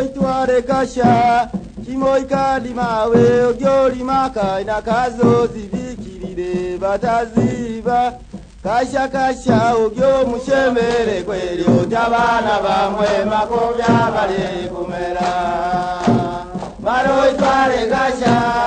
itware kasha kimoika limawe ogyoli maka na kazo zibikirire bataziba kasha kasha ogyo mushemere kweli otabana bamwe makobya bali kumera maro itware kasha